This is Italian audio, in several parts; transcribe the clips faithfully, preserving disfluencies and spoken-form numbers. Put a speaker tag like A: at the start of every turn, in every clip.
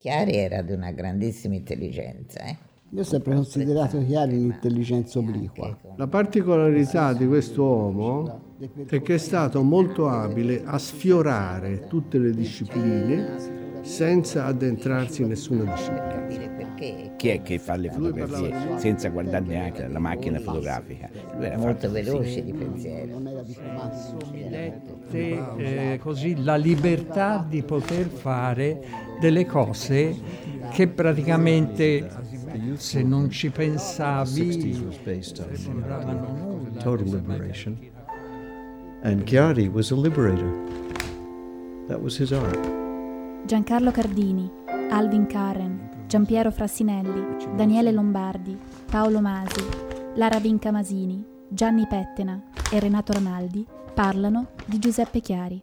A: Chiari era di una grandissima intelligenza, eh?
B: Io ho sempre considerato Chiari un'intelligenza obliqua.
C: La particolarità di quest'uomo è che è stato molto abile a sfiorare tutte le discipline senza addentrarsi in nessuna disciplina.
D: Chi è che fa le fotografie senza guardare neanche la macchina fotografica? Lui era
A: molto
D: fatto
A: veloce
D: così.
A: di pensiero.
B: Non era diplomatico.
E: Eh, così la libertà di poter fare delle cose che praticamente, se non ci pensavi, sembravano nulla.
F: Total liberation. And Chiari was a liberator. That was his art.
G: Giancarlo Cardini, Alvin Karen, Giampiero Frassinelli, Daniele Lombardi, Paolo Masi, Lara Vinca Masini, Gianni Pettena e Renato Ranaldi parlano di Giuseppe Chiari.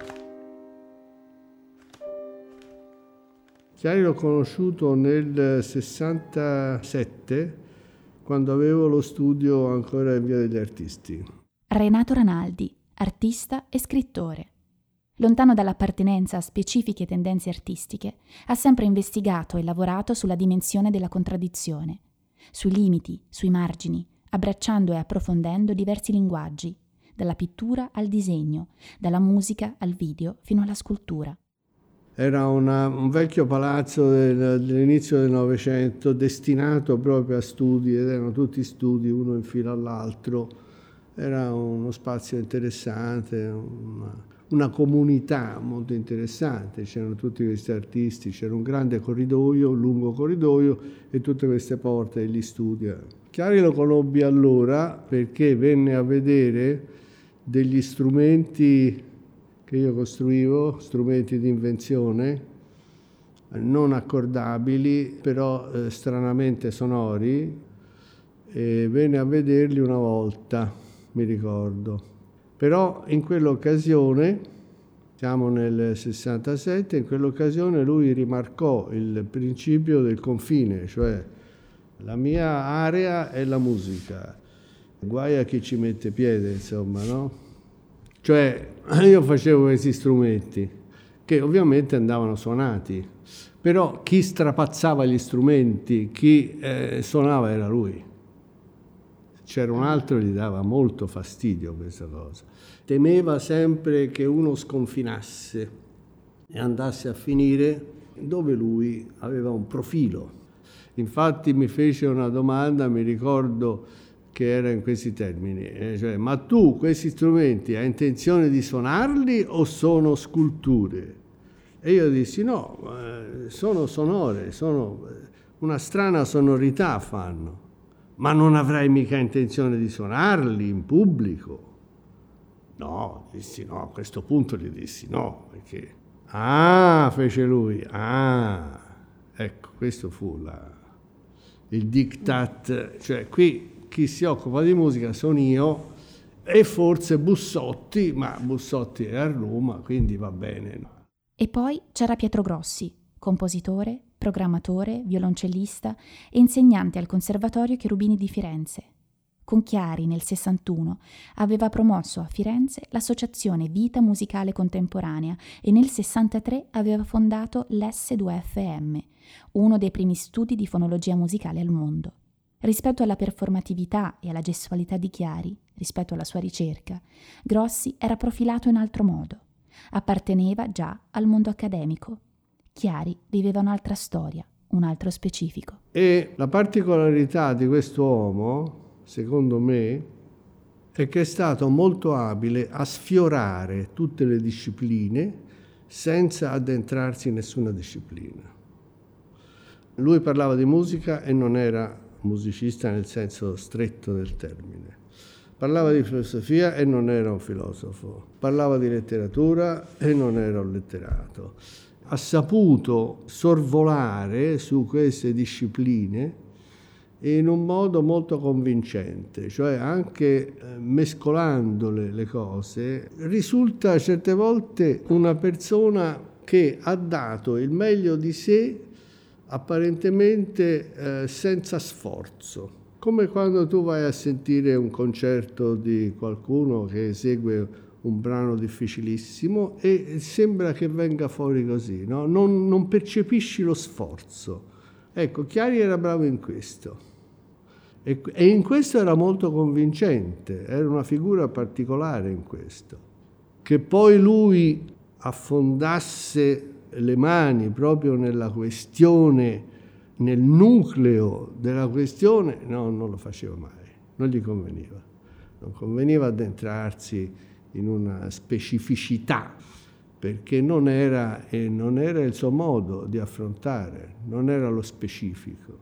C: Chiari l'ho conosciuto nel sessantasette, quando avevo lo studio ancora in Via degli Artisti.
G: Renato Ranaldi, artista e scrittore. Lontano dall'appartenenza a specifiche tendenze artistiche, ha sempre investigato e lavorato sulla dimensione della contraddizione, sui limiti, sui margini, abbracciando e approfondendo diversi linguaggi, dalla pittura al disegno, dalla musica al video fino alla scultura.
C: Era una, un vecchio palazzo del, dell'inizio del Novecento destinato proprio a studi, ed erano tutti studi uno in fila all'altro. Era uno spazio interessante, una, una comunità molto interessante, c'erano tutti questi artisti, c'era un grande corridoio, un lungo corridoio e tutte queste porte degli studi. Chiari lo conobbi allora perché venne a vedere degli strumenti che io costruivo, strumenti di invenzione, non accordabili, però eh, stranamente sonori, e venne a vederli una volta, mi ricordo. Però in quell'occasione, siamo nel sessantasette, in quell'occasione lui rimarcò il principio del confine, cioè la mia area è la musica, guai a chi ci mette piede, insomma, no? Cioè io facevo questi strumenti che ovviamente andavano suonati, però chi strapazzava gli strumenti, chi eh, suonava era lui. C'era un altro che gli dava molto fastidio questa cosa. Temeva sempre che uno sconfinasse e andasse a finire dove lui aveva un profilo. Infatti mi fece una domanda, mi ricordo che era in questi termini, eh, cioè, ma tu questi strumenti hai intenzione di suonarli o sono sculture? E io dissi no, eh, sono sonore, sono una strana sonorità fanno. Ma non avrai mica intenzione di suonarli in pubblico? No, dissi no, a questo punto gli dissi no, perché... Ah, fece lui, ah, ecco, questo fu la, il diktat, cioè qui chi si occupa di musica sono io e forse Bussotti, ma Bussotti è a Roma, quindi va bene. No?
G: E poi c'era Pietro Grossi, compositore, programmatore, violoncellista e insegnante al Conservatorio Cherubini di Firenze. Con Chiari nel sessantuno aveva promosso a Firenze l'associazione Vita Musicale Contemporanea e nel sessantatré aveva fondato l'S due F M, uno dei primi studi di fonologia musicale al mondo. Rispetto alla performatività e alla gestualità di Chiari, rispetto alla sua ricerca, Grossi era profilato in altro modo. Apparteneva già al mondo accademico. Chiari viveva un'altra storia, un altro specifico.
C: E la particolarità di questo uomo, secondo me, è che è stato molto abile a sfiorare tutte le discipline senza addentrarsi in nessuna disciplina. Lui parlava di musica e non era musicista nel senso stretto del termine. Parlava di filosofia e non era un filosofo. Parlava di letteratura e non era un letterato. Ha saputo sorvolare su queste discipline in un modo molto convincente, cioè anche mescolandole le cose, risulta certe volte una persona che ha dato il meglio di sé apparentemente eh, senza sforzo. Come quando tu vai a sentire un concerto di qualcuno che esegue un brano difficilissimo e sembra che venga fuori così, no? non, non percepisci lo sforzo. Ecco, Chiari era bravo in questo e, e in questo era molto convincente, era una figura particolare in questo. Che poi lui affondasse le mani proprio nella questione, nel nucleo della questione, no, non lo faceva mai, non gli conveniva. Non conveniva addentrarsi in una specificità, perché non era, e non era il suo modo di affrontare, non era lo specifico.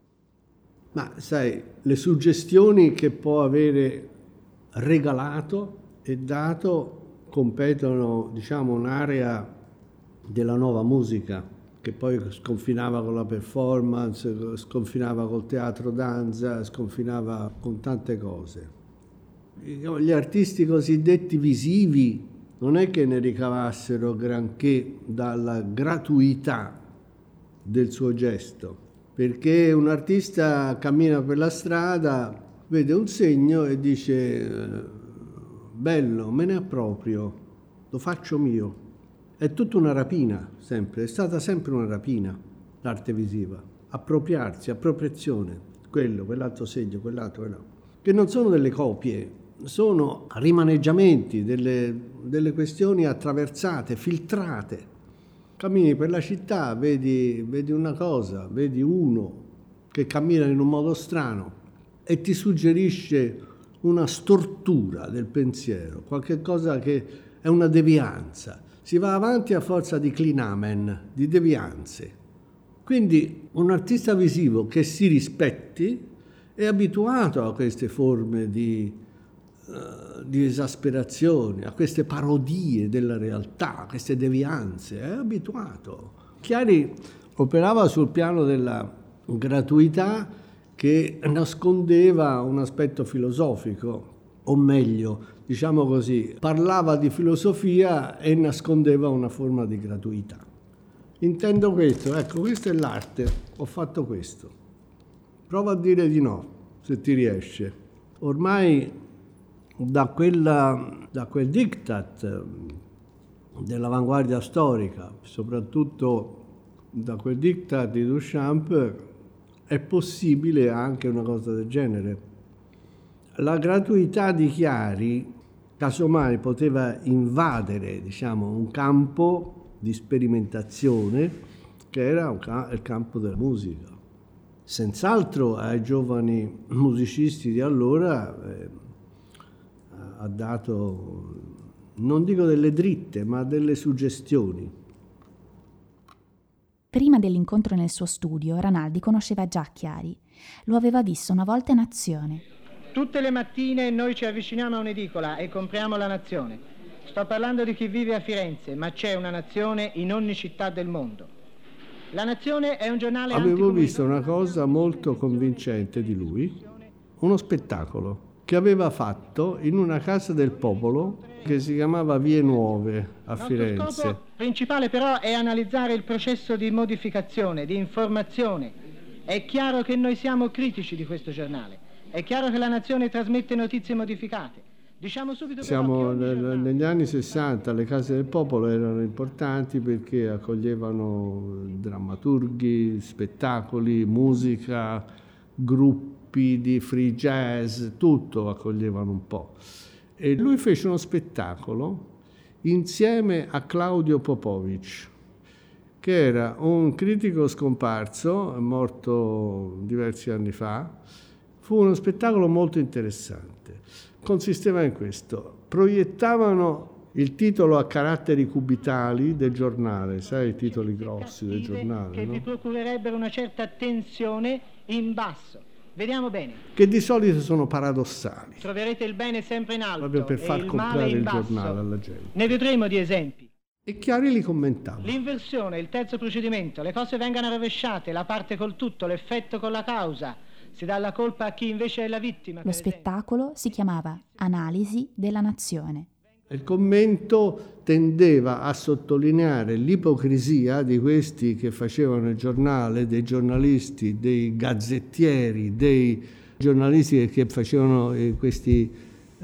C: Ma sai, le suggestioni che può avere regalato e dato competono, diciamo, un'area della nuova musica, che poi sconfinava con la performance, sconfinava col teatro danza, sconfinava con tante cose. Gli artisti cosiddetti visivi non è che ne ricavassero granché dalla gratuità del suo gesto, perché un artista cammina per la strada, vede un segno e dice bello, me ne approprio, lo faccio mio. È tutta una rapina, sempre, è stata sempre una rapina l'arte visiva, appropriarsi, appropriazione, quello, quell'altro segno, quell'altro, quell'altro, che non sono delle copie, sono rimaneggiamenti delle, delle questioni attraversate, filtrate. Cammini per la città, vedi, vedi una cosa, vedi uno che cammina in un modo strano e ti suggerisce una stortura del pensiero, qualche cosa che è una devianza. Si va avanti a forza di clinamen, di devianze. Quindi un artista visivo che si rispetti è abituato a queste forme di di esasperazione, a queste parodie della realtà, a queste devianze, è abituato. Chiari operava sul piano della gratuità che nascondeva un aspetto filosofico, o meglio, diciamo così, parlava di filosofia e nascondeva una forma di gratuità. Intendo questo, ecco, questa è l'arte, ho fatto questo. Prova a dire di no, se ti riesce. Ormai Da, quella, da quel diktat dell'avanguardia storica, soprattutto da quel diktat di Duchamp, è possibile anche una cosa del genere. La gratuità di Chiari, casomai, poteva invadere, diciamo, un campo di sperimentazione che era un ca- il campo della musica. Senz'altro ai giovani musicisti di allora eh, ha dato, non dico delle dritte, ma delle suggestioni.
G: Prima dell'incontro nel suo studio, Ranaldi conosceva già Chiari. Lo aveva visto una volta in azione.
H: Tutte le mattine noi ci avviciniamo a un'edicola e compriamo la Nazione. Sto parlando di chi vive a Firenze, ma c'è una Nazione in ogni città del mondo. La Nazione è un giornale
C: Avevo visto una cosa molto convincente di lui, uno spettacolo che aveva fatto in una casa del popolo che si chiamava Vie Nuove a Firenze.
H: Il scopo principale però è analizzare il processo di modificazione, di informazione. È chiaro che noi siamo critici di questo giornale, è chiaro che la Nazione trasmette notizie modificate. Diciamo subito
C: Siamo
H: però che
C: nel, negli anni sessanta, le case del popolo erano importanti perché accoglievano drammaturghi, spettacoli, musica, gruppi di free jazz, tutto accoglievano un po'. E lui fece uno spettacolo insieme a Claudio Popovic, che era un critico scomparso, morto diversi anni fa. Fu uno spettacolo molto interessante. Consisteva in questo: proiettavano il titolo a caratteri cubitali del giornale, sai, i titoli grossi del giornale,
H: che
C: no?
H: vi procurerebbero una certa tensione in basso. Vediamo bene.
C: Che di solito sono paradossali.
H: Troverete il bene sempre in alto,
C: proprio per far
H: e il
C: comprare
H: male in
C: il
H: basso.
C: giornale alla gente.
H: Ne vedremo di esempi.
C: E Chiari li commentava.
H: L'inversione, il terzo procedimento, le cose vengono rovesciate, la parte col tutto, l'effetto con la causa. Si dà la colpa a chi invece è la vittima.
G: Lo spettacolo si chiamava Analisi della Nazione.
C: Il commento tendeva a sottolineare l'ipocrisia di questi che facevano il giornale, dei giornalisti, dei gazzettieri, dei giornalisti che facevano questi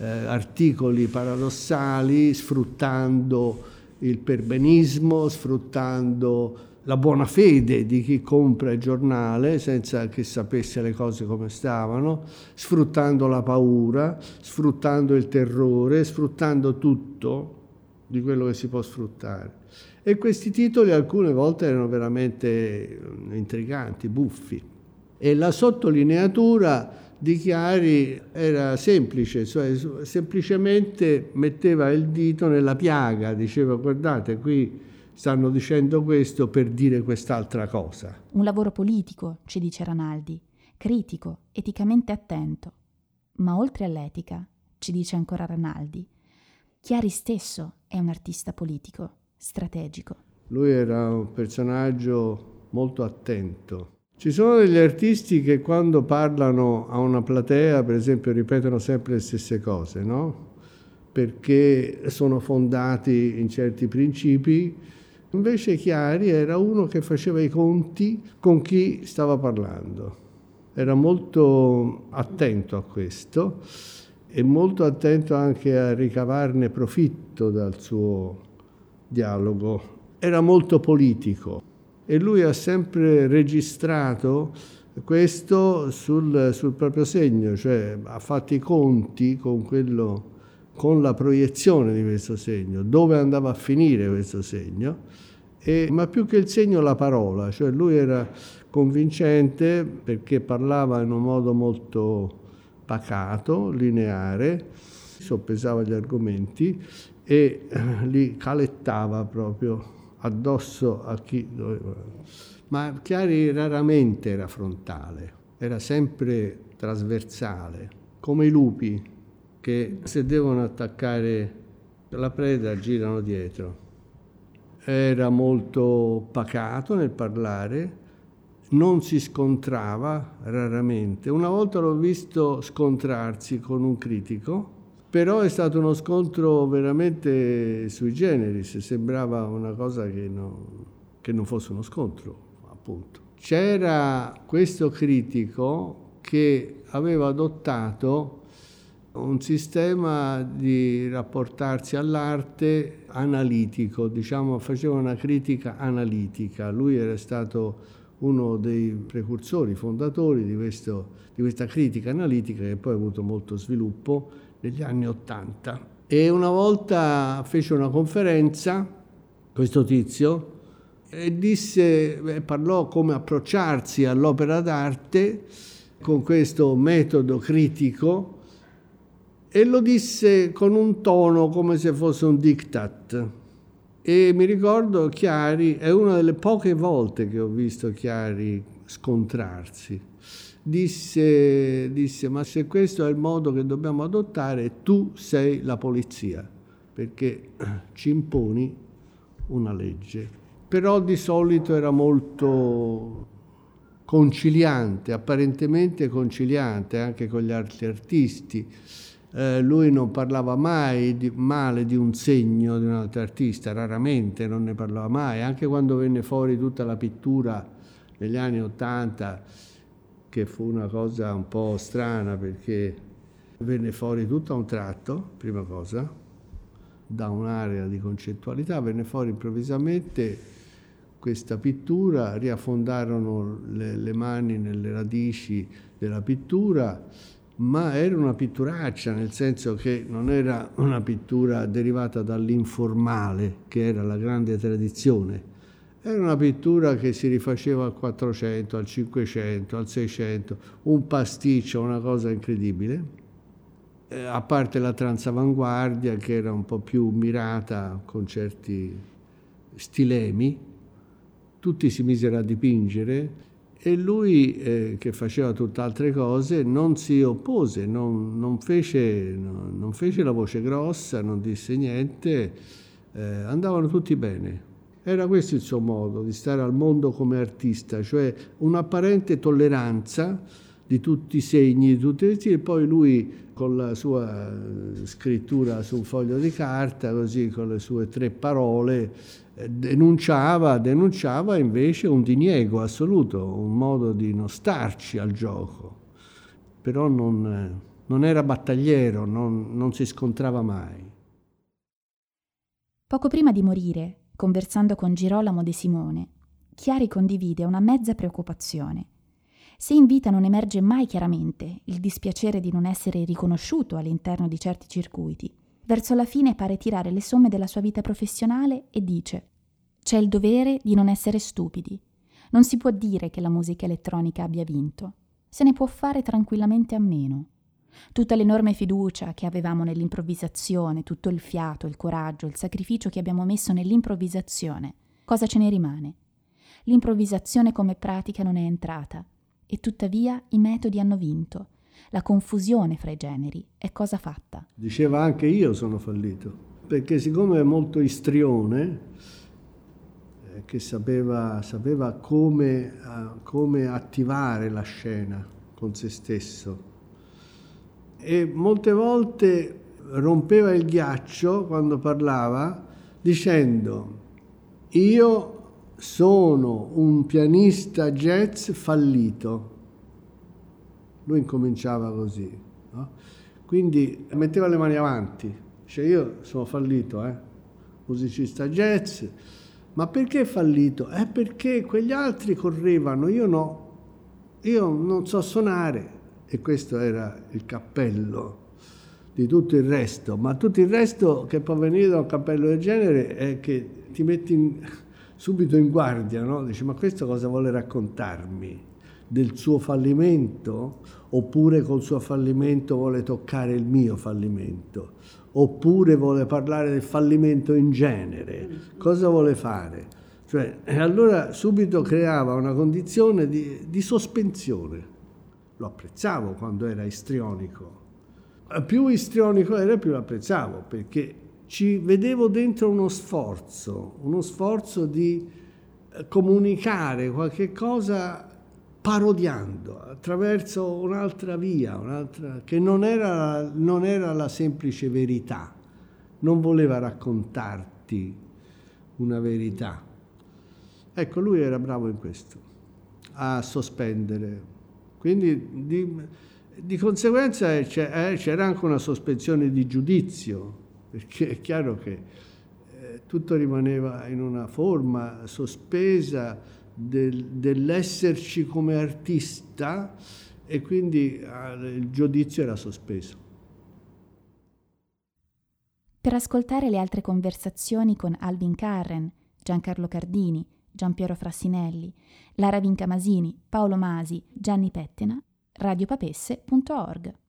C: eh, articoli paradossali, sfruttando il perbenismo, sfruttando la buona fede di chi compra il giornale senza che sapesse le cose come stavano, sfruttando la paura, sfruttando il terrore, sfruttando tutto di quello che si può sfruttare. E questi titoli alcune volte erano veramente intriganti, buffi. E la sottolineatura di Chiari era semplice, cioè semplicemente metteva il dito nella piaga, diceva guardate qui stanno dicendo questo per dire quest'altra cosa.
G: Un lavoro politico, ci dice Ranaldi, critico, eticamente attento. Ma oltre all'etica, ci dice ancora Ranaldi, Chiari stesso è un artista politico, strategico.
C: Lui era un personaggio molto attento. Ci sono degli artisti che quando parlano a una platea, per esempio, ripetono sempre le stesse cose, no? Perché sono fondati in certi principi. Invece Chiari era uno che faceva i conti con chi stava parlando. Era molto attento a questo e molto attento anche a ricavarne profitto dal suo dialogo. Era molto politico e lui ha sempre registrato questo sul, sul proprio segno, cioè ha fatto i conti con quello, con la proiezione di questo segno, dove andava a finire questo segno, e, ma più che il segno la parola, cioè lui era convincente perché parlava in un modo molto pacato, lineare, soppesava gli argomenti e li calettava proprio addosso a chi doveva. Ma Chiari raramente era frontale, era sempre trasversale, come i lupi che se devono attaccare la preda girano dietro. Era molto pacato nel parlare, non si scontrava raramente. Una volta l'ho visto scontrarsi con un critico, però è stato uno scontro veramente sui generis, sembrava una cosa che non, che non fosse uno scontro, appunto. C'era questo critico che aveva adottato un sistema di rapportarsi all'arte analitico, diciamo, faceva una critica analitica. Lui era stato uno dei precursori, fondatori di, questo, di questa critica analitica che poi ha avuto molto sviluppo negli anni Ottanta. E una volta fece una conferenza, questo tizio, e disse, beh, parlò come approcciarsi all'opera d'arte con questo metodo critico, e lo disse con un tono come se fosse un diktat. E mi ricordo Chiari, è una delle poche volte che ho visto Chiari scontrarsi. Disse, disse, ma se questo è il modo che dobbiamo adottare, tu sei la polizia, perché ci imponi una legge. Però di solito era molto conciliante, apparentemente conciliante anche con gli altri artisti. Eh, lui non parlava mai di, male di un segno di un altro artista, raramente non ne parlava mai, anche quando venne fuori tutta la pittura negli anni Ottanta, che fu una cosa un po' strana perché venne fuori tutto a un tratto, prima cosa, da un'area di concettualità, venne fuori improvvisamente questa pittura, riaffondarono le, le mani nelle radici della pittura, ma era una pitturaccia, nel senso che non era una pittura derivata dall'informale, che era la grande tradizione. Era una pittura che si rifaceva al quattrocento, al cinquecento, al seicento, un pasticcio, una cosa incredibile. Eh, a parte la transavanguardia, che era un po' più mirata con certi stilemi, tutti si misero a dipingere. E lui, eh, che faceva tutt'altre cose, non si oppose, non, non, fece, non, non fece la voce grossa, non disse niente, eh, andavano tutti bene. Era questo il suo modo di stare al mondo come artista, cioè un'apparente tolleranza di tutti i segni, di tutti i stili, e poi lui con la sua scrittura su un foglio di carta, così con le sue tre parole, denunciava, denunciava invece un diniego assoluto, un modo di non starci al gioco, però non, non era battagliero, non, non si scontrava mai.
G: Poco prima di morire, conversando con Girolamo De Simone, Chiari condivide una mezza preoccupazione. Se in vita non emerge mai chiaramente il dispiacere di non essere riconosciuto all'interno di certi circuiti, verso la fine pare tirare le somme della sua vita professionale e dice: c'è il dovere di non essere stupidi. Non si può dire che la musica elettronica abbia vinto. Se ne può fare tranquillamente a meno. Tutta l'enorme fiducia che avevamo nell'improvvisazione, tutto il fiato, il coraggio, il sacrificio che abbiamo messo nell'improvvisazione, cosa ce ne rimane? L'improvvisazione come pratica non è entrata e tuttavia i metodi hanno vinto. La confusione fra i generi è cosa fatta.
C: Diceva anche io sono fallito, perché siccome è molto istrione, eh, che sapeva, sapeva come, uh, come attivare la scena con se stesso, e molte volte rompeva il ghiaccio quando parlava dicendo: io sono un pianista jazz fallito. Lui incominciava così, no? Quindi metteva le mani avanti, dice: io sono fallito, eh? musicista jazz. Ma perché fallito? È perché quegli altri correvano, io no, io non so suonare. E questo era il cappello di tutto il resto, ma tutto il resto che può venire da un cappello del genere è che ti metti in, subito in guardia, no? Dici: ma questo cosa vuole raccontarmi? Del suo fallimento? Oppure col suo fallimento vuole toccare il mio fallimento? Oppure vuole parlare del fallimento in genere? Cosa vuole fare? Cioè, e allora subito creava una condizione di, di sospensione. Lo apprezzavo quando era istrionico. Più istrionico era, più lo apprezzavo, perché ci vedevo dentro uno sforzo, uno sforzo di comunicare qualche cosa parodiando attraverso un'altra via, un'altra, che non era, non era la semplice verità, non voleva raccontarti una verità. Ecco, lui era bravo in questo, a sospendere. Quindi di, di conseguenza c'era anche una sospensione di giudizio, perché è chiaro che eh, tutto rimaneva in una forma sospesa del, dell'esserci come artista, e quindi eh, il giudizio era sospeso.
G: Per ascoltare le altre conversazioni con Alvin Carren, Giancarlo Cardini, Giampiero Frassinelli, Lara Vincamasini, Paolo Masi, Gianni Pettena, radiopapesse punto org.